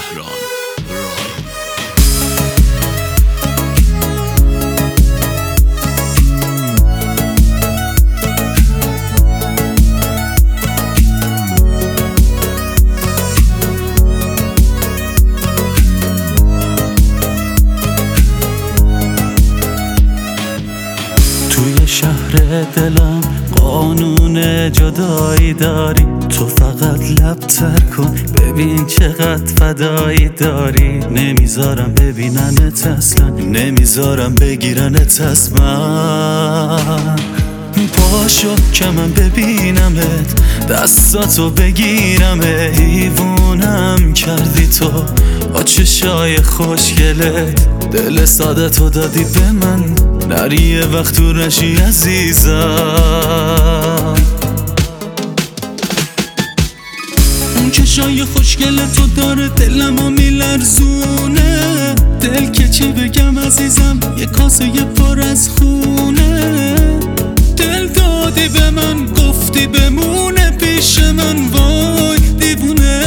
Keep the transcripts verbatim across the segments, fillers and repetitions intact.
شهران رای توی شهر دلم قانون جدایی داری، تو فقط لب تر کن ببین چقدر فدایی داری. نمیذارم ببیننت اصلا، نمیذارم بگیرنت از من. پاشو که من ببینمت، دستاتو بگیرم، حیوونم کردی تو با چشای خوشگلت. دل ساده تو دادی به من، نری یه وقت تو نشی عزیزم. اون چشای خوشگل تو داره دلمو میلرزونه. دل که چی بگم عزیزم، یه کاسه یه پر از خونه. دل دادی به من، گفتی بمونه پیش من، وای دیوونه.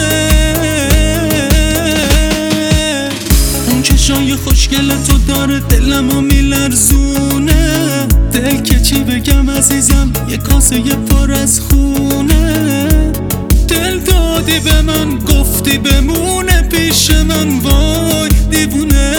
اون چشای خوشگل تو داره دلمو میلرزونه. دل که چی بگم عزیزم، یه کاسه یه پر از خونه. دل دادی به من، گفتی بمونه پیش من، وای دیوونه.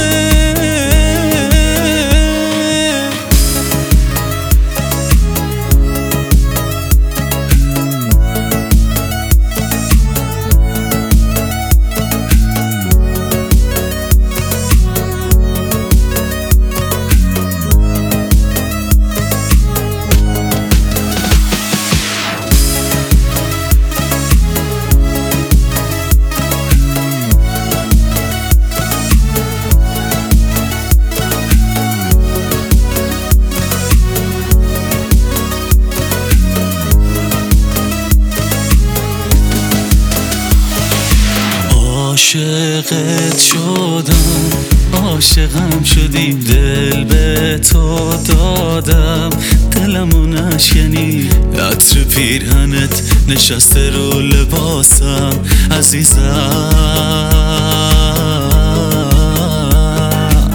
عاشقت شدم، عاشقم شدی، دل به تو دادم، دلمو نشکنی. عطر پیرهنت نشسته رو لباسم عزیزم.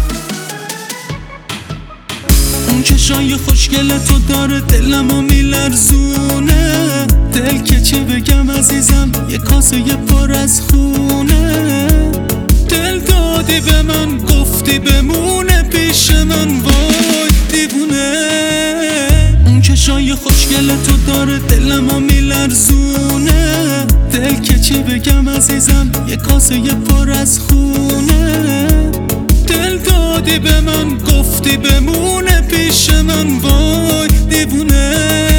اون چشای خوشگل تو داره دلمو میلرزونه. دل که چی بگم عزیزم، یه کاسه یه پر از خونه. دل دادی به من، گفتی بمونه پیش من، وای دیوونه. اون چشای خوشگل تو داره دلمو میلرزونه. دل که چی بگم عزیزم، یه کاسه یه پر از خونه. دل دادی به من، گفتی بمونه پیش من، وای دیوونه.